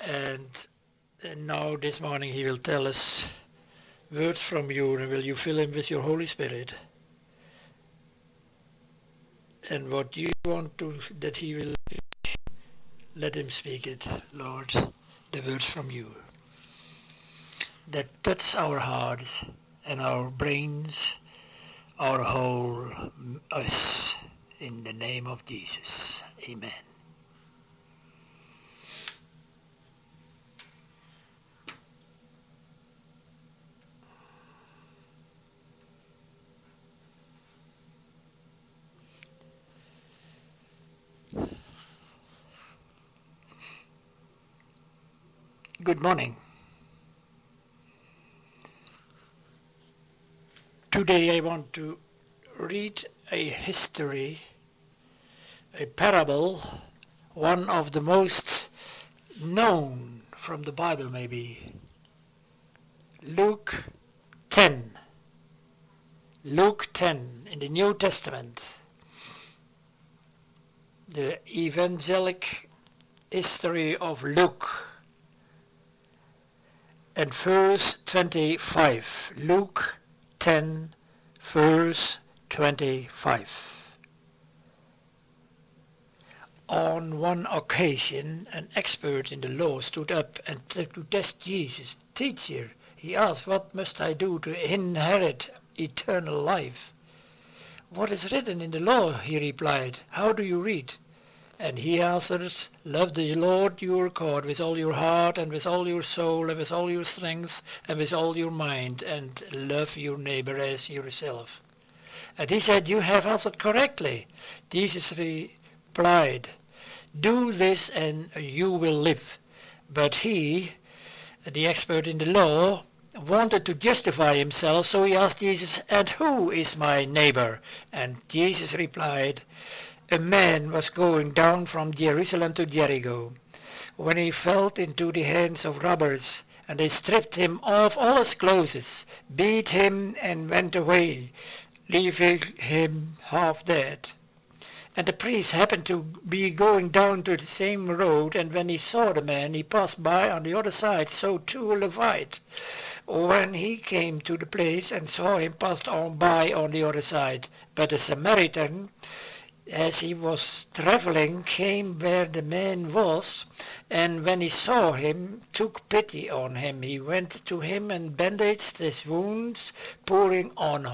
And now this morning he will tell us words from you, and will you fill him with your Holy Spirit? And what you want to that he will let him speak it, Lord, the words from you. That touch our hearts and our brains, our whole us, in the name of Jesus. Amen. Good morning. Today I want to read a history, a parable, one of the most known from the Bible maybe. Luke 10. Luke 10 in the New Testament. The evangelic history of Luke. And verse 25. Luke 10, verse 25. On one occasion, an expert in the law stood up and tried to test Jesus. Teacher, he asked, what must I do to inherit eternal life? What is written in the law? He replied. How do you read? And he answers, love the Lord your God with all your heart and with all your soul and with all your strength and with all your mind, and love your neighbor as yourself. And he said, you have answered correctly. Jesus replied, do this and you will live. But he, the expert in the law, wanted to justify himself, so he asked Jesus, and who is my neighbor? And Jesus replied, a man was going down from Jerusalem to Jericho when he fell into the hands of robbers, and they stripped him of all his clothes, beat him, and went away, leaving him half dead. And the priest happened to be going down to the same road, and when he saw the man, he passed by on the other side. So too a Levite, when he came to the place and saw him, passed on by on the other side. But the Samaritan, as he was traveling, came where the man was, and when he saw him, took pity on him. He went to him and bandaged his wounds, pouring on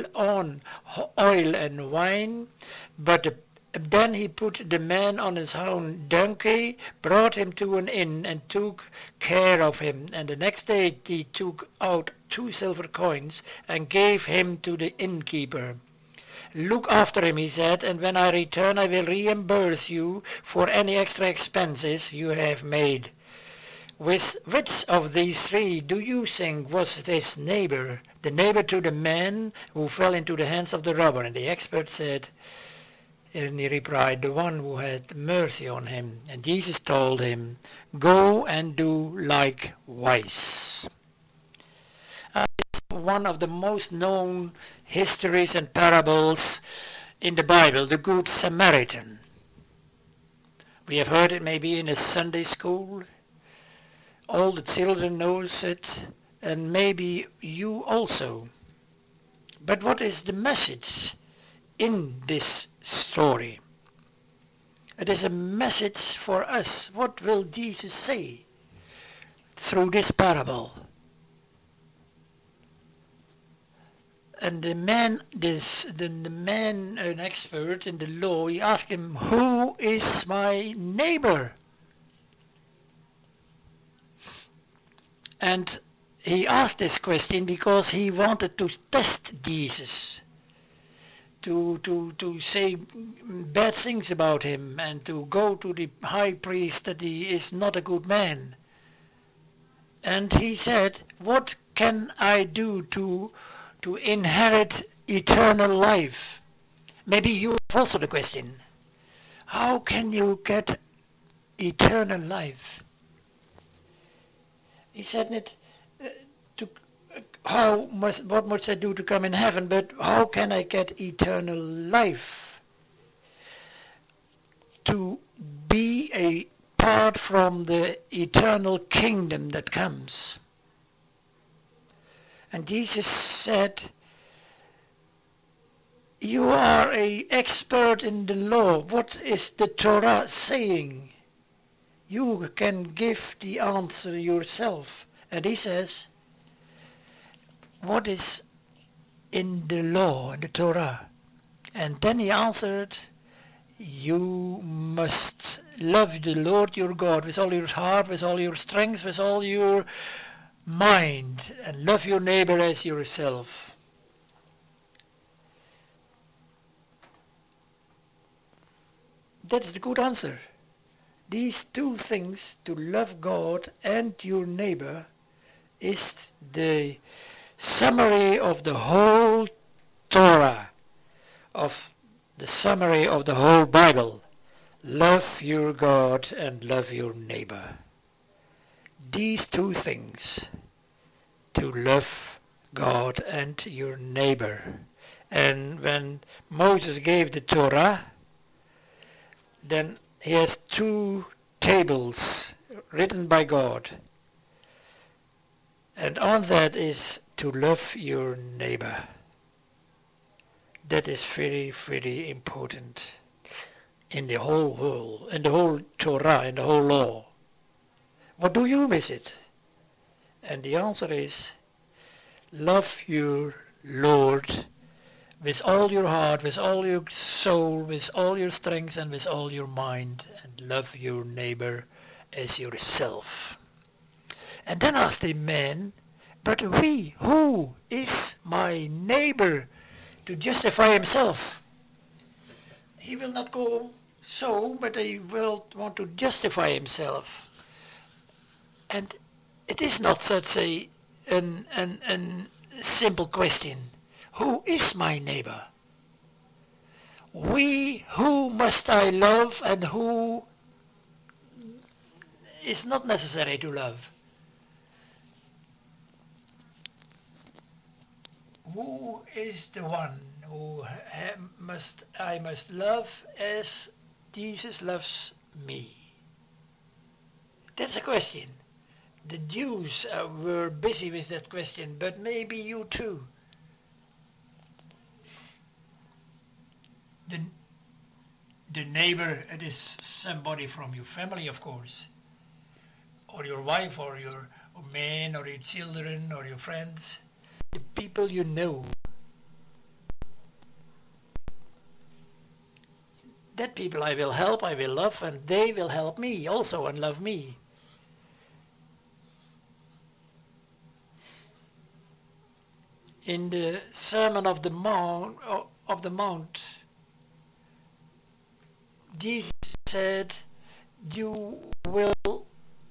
oil and wine. But then he put the man on his own donkey, brought him to an inn, and took care of him. And the next day he took out 2 silver coins and gave him to the innkeeper. Look after him, he said, and when I return I will reimburse you for any extra expenses you have made. With which of these 3 do you think was his neighbor, the neighbor to the man who fell into the hands of the robber? And the expert said, and he replied, the one who had mercy on him. And Jesus told him, go and do likewise. One of the most known histories and parables in the Bible, the Good Samaritan. We have heard it maybe in a Sunday school. All the children knows it, and maybe you also. But what is the message in this story? It is a message for us. What will Jesus say through this parable? And the man, an expert in the law, he asked him, who is my neighbor? And he asked this question because he wanted to test Jesus, to say bad things about him, and to go to the high priest that he is not a good man. And he said, what can I do to inherit eternal life? Maybe you have also the question, how can you get eternal life? He said, what must I do to come in heaven, but how can I get eternal life? To be a apart from the eternal kingdom that comes. And Jesus said, you are an expert in the law. What is the Torah saying? You can give the answer yourself. And he says, what is in the law, in the Torah? And then he answered, you must love the Lord your God with all your heart, with all your strength, with all your mind, and love your neighbor as yourself. That's the good answer. These two things, to love God and your neighbor, is the summary of the whole Torah, of the summary of the whole Bible. Love your God and love your neighbor. These two things, to love God and your neighbor. And when Moses gave the Torah, then he has two tables written by God. And on that is to love your neighbor. That is very, very important in the whole world, in the whole Torah, in the whole law. What do you miss it? And the answer is, love your Lord with all your heart, with all your soul, with all your strength, and with all your mind, and love your neighbor as yourself. And then asked the man, but who is my neighbor, to justify himself? He will not go so, but he will want to justify himself. And it is not such a simple question. Who is my neighbor? Who must I love, and who is not necessary to love? Who is the one who I must love as Jesus loves me? That's a question. The Jews were busy with that question, but maybe you too. The neighbor, it is somebody from your family, of course, or your wife, or your man, or your children, or your friends, the people you know. That people I will help, I will love, and they will help me also and love me. In the Sermon of the Mount, Jesus said, you will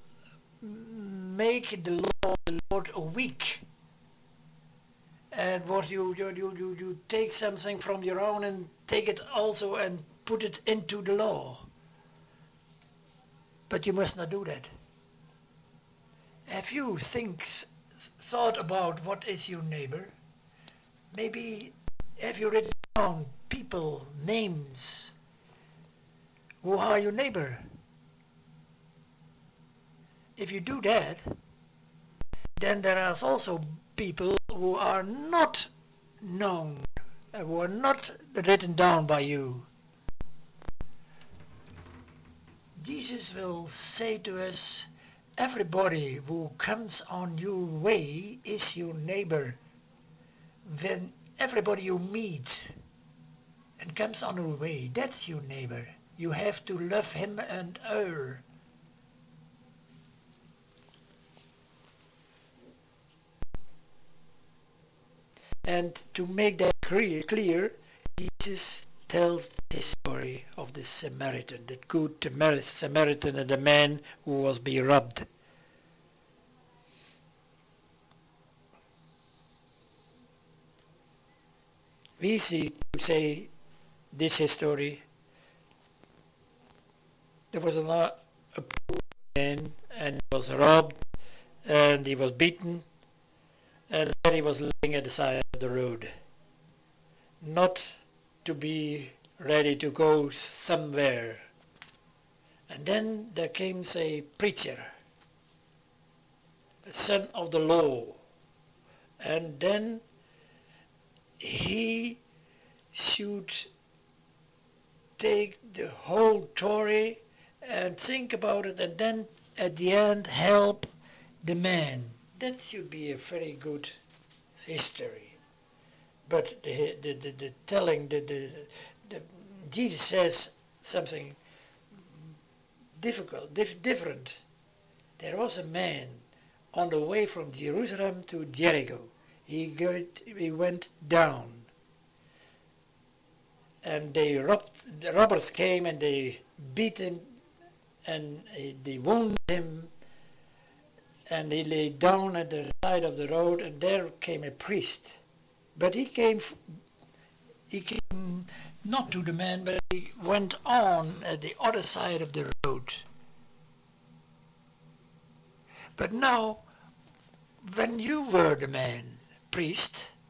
make the Lord weak. And what you take something from your own and take it also and put it into the law. But you must not do that. Have you thought about what is your neighbor? Maybe have you written down people, names, who are your neighbor? If you do that, then there are also people who are not known, who are not written down by you. Jesus will say to us, everybody who comes on your way is your neighbor. When everybody you meet and comes on your way, that's your neighbor. You have to love him and her. And to make that clear, Jesus tells the story of the Samaritan, that good Samaritan and the man who was being robbed. We see to say this history. There was a poor man, and he was robbed, and he was beaten, and then he was laying at the side of the road, not to be ready to go somewhere. And then there came a preacher, the son of the law, and then he should take the whole story and think about it, and then at the end help the man. That should be a very good history. But the telling, Jesus says something different. There was a man on the way from Jerusalem to Jericho. He went down, and the robbers came and they beat him, and they wounded him, and he lay down at the side of the road, and there came a priest. But he came not to the man, but he went on at the other side of the road. But now, when you were the man, priest,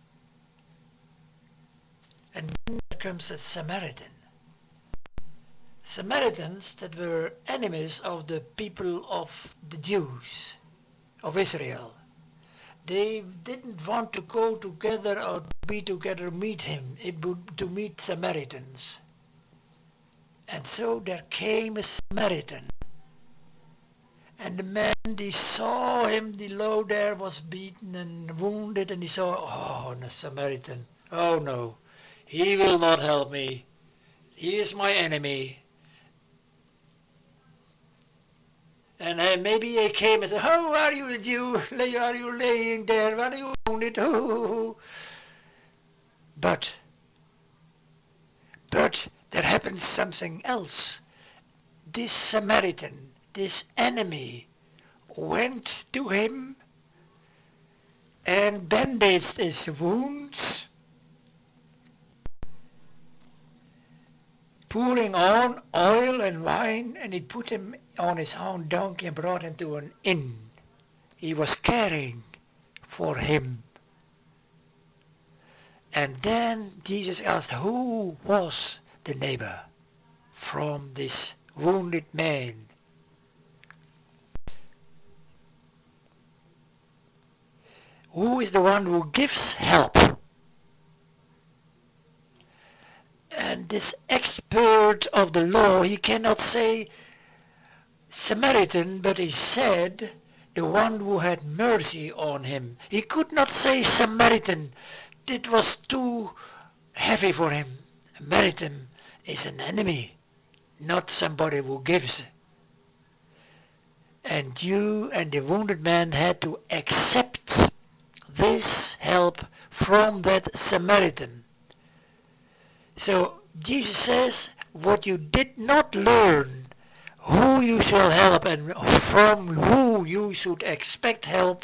and then there comes a Samaritan. Samaritans that were enemies of the people of the Jews, of Israel. They didn't want to go together or be together, meet him, to meet Samaritans. And so there came a Samaritan. And the man, he saw him, the low there was beaten and wounded, and he saw, the Samaritan, oh no, he will not help me. He is my enemy. And maybe he came and said, how are you, Jew? Are you laying there? Are you wounded? Oh. But there happened something else. This Samaritan, this enemy, went to him and bandaged his wounds, pouring on oil and wine, and he put him on his own donkey and brought him to an inn. He was caring for him. And then Jesus asked, who was the neighbor from this wounded man? Who is the one who gives help? And this expert of the law, he cannot say Samaritan, but he said the one who had mercy on him. He could not say Samaritan. It was too heavy for him. Samaritan is an enemy, not somebody who gives. And you and the wounded man had to accept this help from that Samaritan. So Jesus says, what you did not learn, who you shall help and from who you should expect help,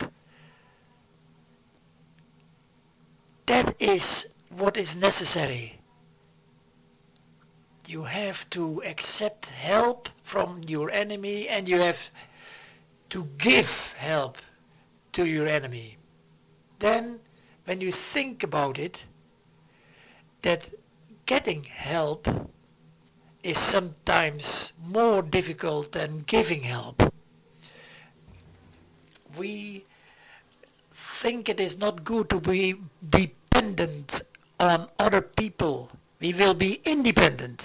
that is what is necessary. You have to accept help from your enemy, and you have to give help to your enemy. Then, when you think about it, that getting help is sometimes more difficult than giving help. We think it is not good to be dependent on other people. We will be independent.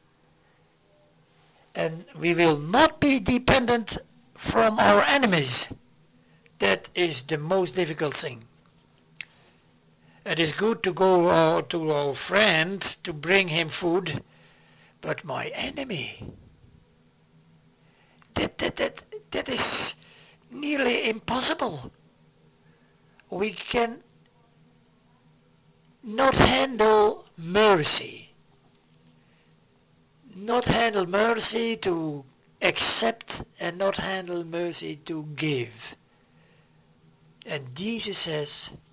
And we will not be dependent from our enemies. That is the most difficult thing. It is good to go to our friend to bring him food, but my enemy, that is nearly impossible. We can not handle mercy. Not handle mercy to accept, and not handle mercy to give. And Jesus says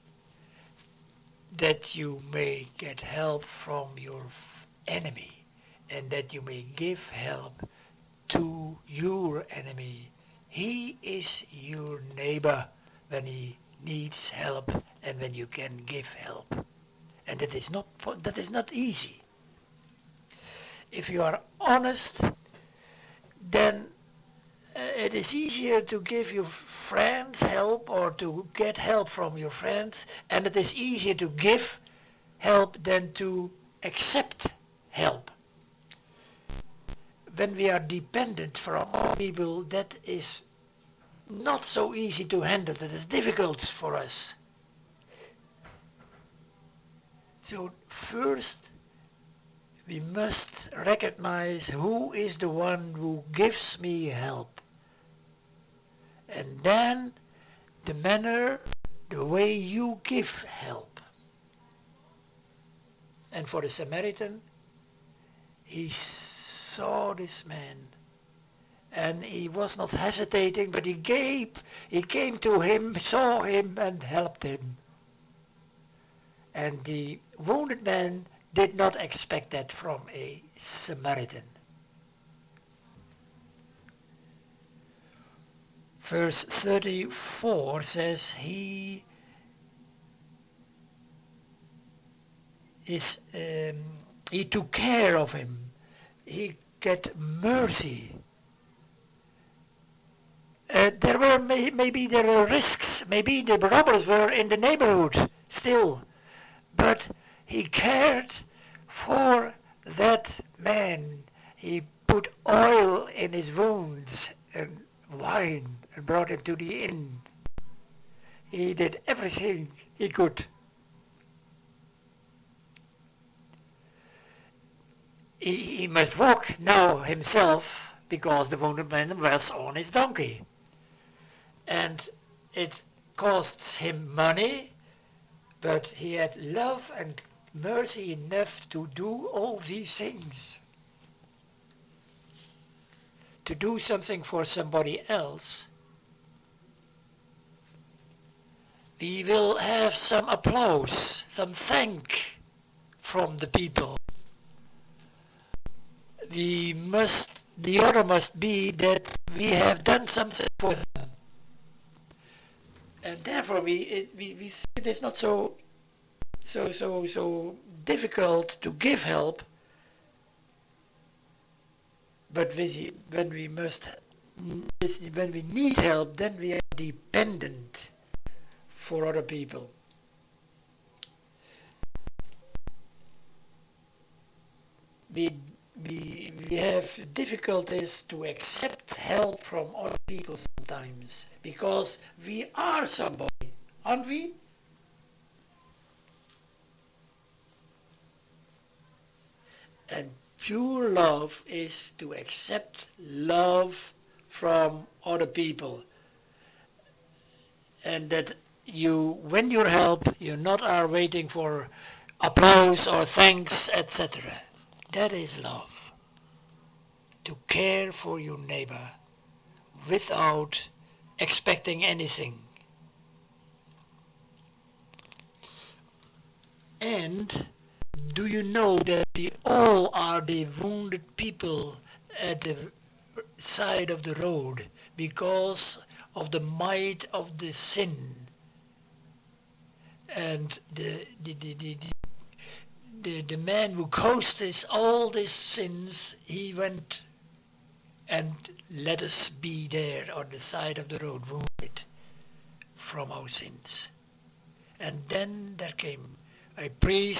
that you may get help from your enemy, and that you may give help to your enemy. He is your neighbor when he needs help and when you can give help. And that is not easy. If you are honest, then it is easier to give your friends help or to get help from your friends, and it is easier to give help than to accept help. When we are dependent from other people, that is not so easy to handle. That is difficult for us. So first, we must recognize who is the one who gives me help. And then the manner, the way you give help. And for the Samaritan, he saw this man. And he was not hesitating, but he came to him, saw him, and helped him. And the wounded man did not expect that from a Samaritan. Verse 34 says he took care of him. He got mercy. There were maybe there were risks. Maybe the robbers were in the neighborhood still, but he cared for that man. He put oil in his wounds and wine and brought him to the inn. He did everything he could. He must walk now himself because the wounded man was on his donkey. And it cost him money, but he had love and mercy enough to do all these things. To do something for somebody else. We will have some applause, some thank from the people. The order must be that we have done something for them. And therefore we see it is not so difficult to give help, but when we need help, then we are dependent for other people. We have difficulties to accept help from other people sometimes, because we are somebody, aren't we? And pure love is to accept love from other people. And that when you help, you not are waiting for applause or thanks, etc. That is love. To care for your neighbor without expecting anything. And do you know that we all are the wounded people at the side of the road because of the might of the sin? And the man who caused all these sins, he went and let us be there on the side of the road, wounded from our sins. And then there came a priest,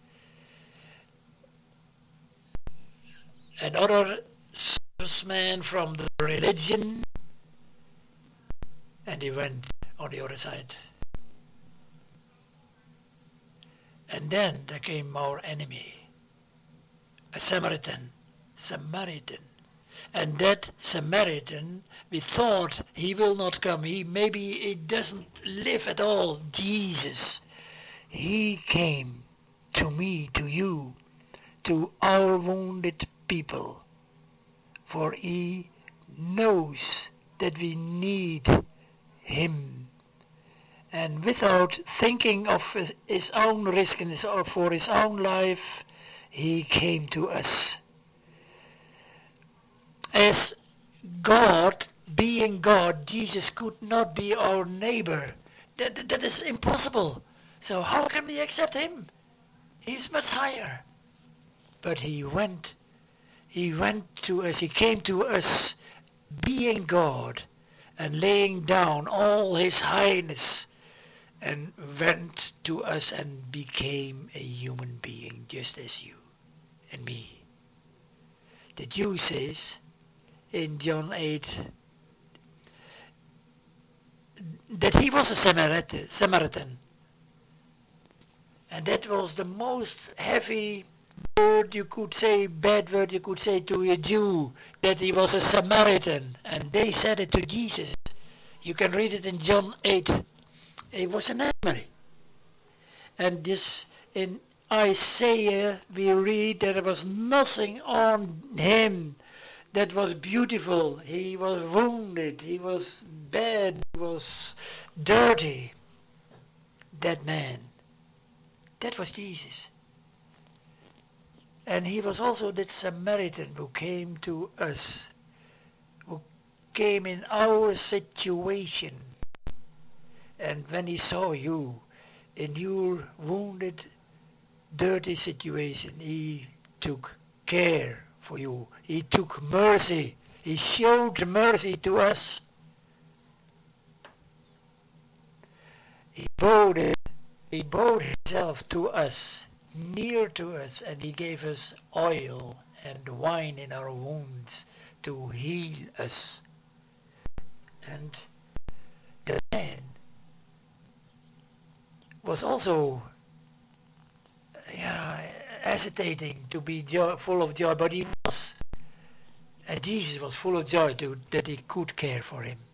another serviceman from the religion, and he went on the other side. And then there came our enemy, a Samaritan. And that Samaritan, we thought he will not come. Maybe he doesn't live at all. Jesus, he came to me, to you, to our wounded people. For he knows that we need him. And without thinking of his own risk and for his own life, he came to us. As God, being God, Jesus could not be our neighbor. That is impossible. So how can we accept him? He's much higher. But he went He went to us, he came to us being God and laying down all his highness and went to us and became a human being just as you and me. The Jew says in John 8 that he was a Samaritan. And that was the most heavy word you could say, bad word you could say to a Jew, that he was a Samaritan. And they said it to Jesus. You can read it in John 8. He was an enemy. And this in Isaiah we read that there was nothing on him that was beautiful. He was wounded, he was bad, he was dirty. That man. That was Jesus. And he was also that Samaritan who came to us, who came in our situation. And when he saw you in your wounded, dirty situation, he took care for you. He took mercy. He showed mercy to us. He bowed himself to us, near to us, and he gave us oil and wine in our wounds to heal us. And the man was also hesitating to be full of joy, but he was. And Jesus was full of joy that he could care for him.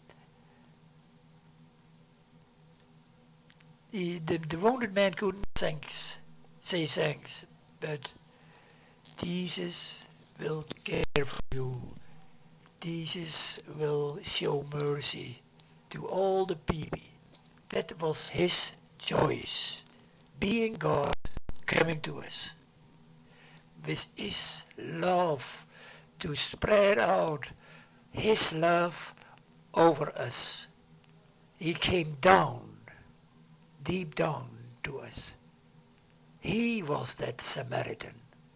The wounded man couldn't say thanks, but Jesus will care for you. Jesus will show mercy to all the people. That was his choice, being God, coming to us with his love, to spread out his love over us. He came down, deep down to us. He was that Samaritan.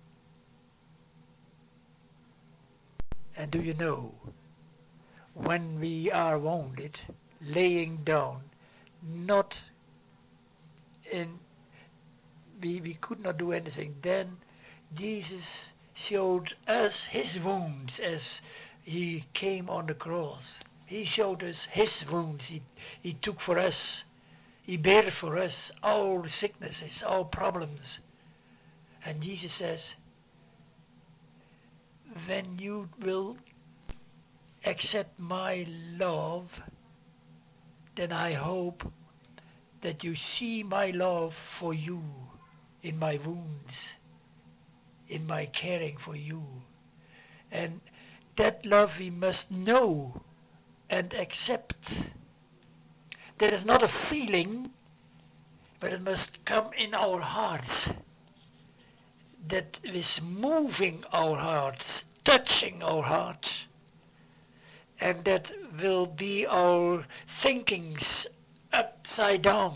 And do you know, when we are wounded, laying down, not in, we could not do anything, then Jesus showed us his wounds as he came on the cross. He showed us his wounds. He took for us, he bare for us our sicknesses, our problems. And Jesus says, when you will accept my love, then I hope that you see my love for you in my wounds, in my caring for you. And that love we must know and accept. That is not a feeling, but it must come in our hearts. That is moving our hearts, touching our hearts. And that will be our thinkings upside down.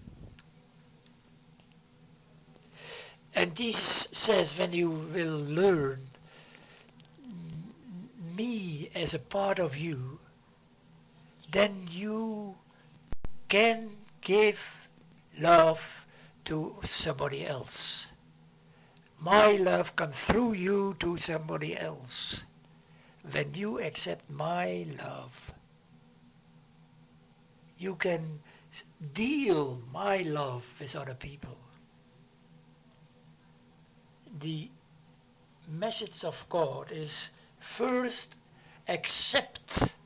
And Jesus says, when you will learn me as a part of you, then you can give love to somebody else. My love comes through you to somebody else. When you accept my love, you can deal my love with other people. The message of God is first accept.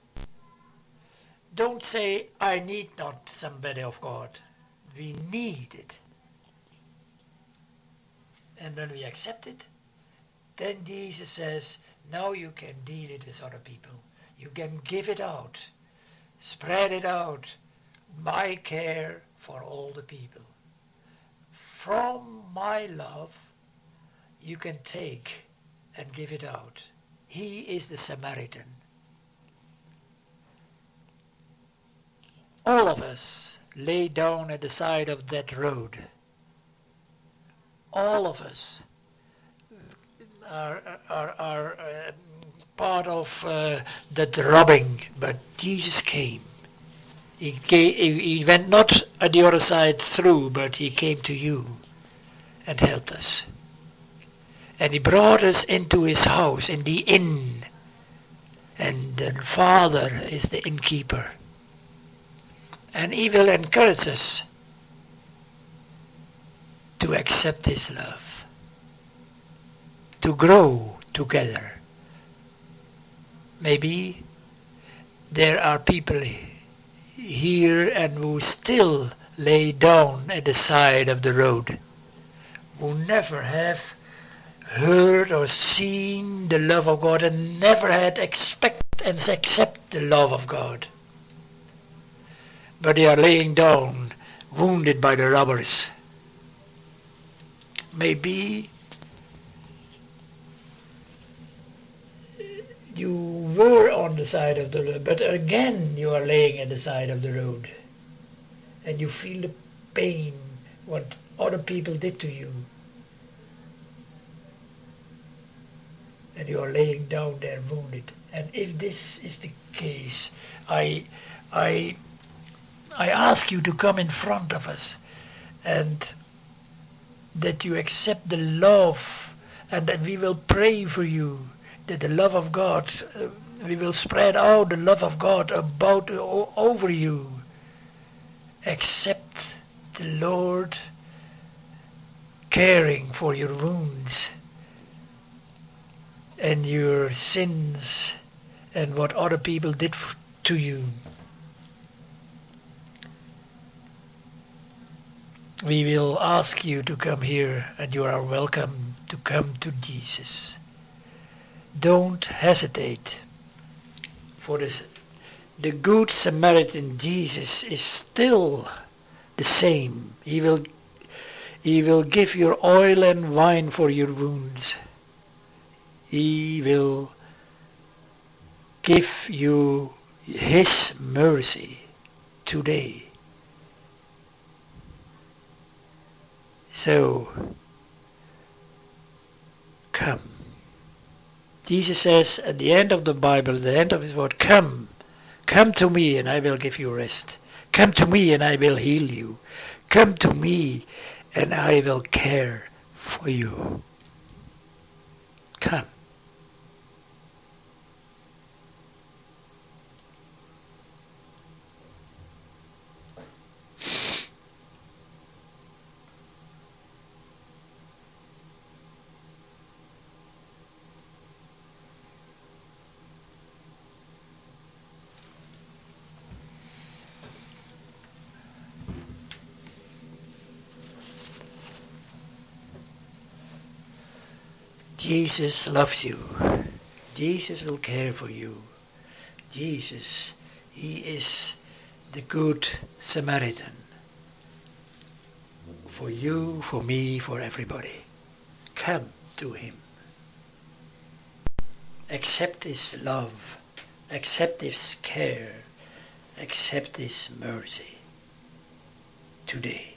Don't say, I need not somebody of God. We need it. And when we accept it, then Jesus says, now you can deal it with other people. You can give it out. Spread it out. My care for all the people. From my love, you can take and give it out. He is the Samaritan. All of us lay down at the side of that road. All of us. are part of that robbing, but Jesus came. He went not at the other side through, but he came to you and helped us. And he brought us into his house, in the inn. And the Father is the innkeeper. And he will encourage us to accept his love, to grow together. Maybe there are people here and who still lay down at the side of the road, who never have heard or seen the love of God and never had expect and accept the love of God. But they are laying down, wounded by the robbers. Maybe you were on the side of the road, but again you are laying at the side of the road. And you feel the pain, what other people did to you. And you are laying down there wounded. And if this is the case, I ask you to come in front of us and that you accept the love, and that we will pray for you, that the love of God, we will spread out the love of God about over you. Accept the Lord caring for your wounds and your sins and what other people did to you. We will ask you to come here, and you are welcome to come to Jesus. Don't hesitate, for the Good Samaritan Jesus is still the same. He will give you oil and wine for your wounds. He will give you his mercy today. So, come. Jesus says at the end of the Bible, at the end of his word, come. Come to me and I will give you rest. Come to me and I will heal you. Come to me and I will care for you. Come. Jesus loves you. Jesus will care for you. Jesus, he is the Good Samaritan. For you, for me, for everybody. Come to him. Accept his love. Accept his care. Accept his mercy today.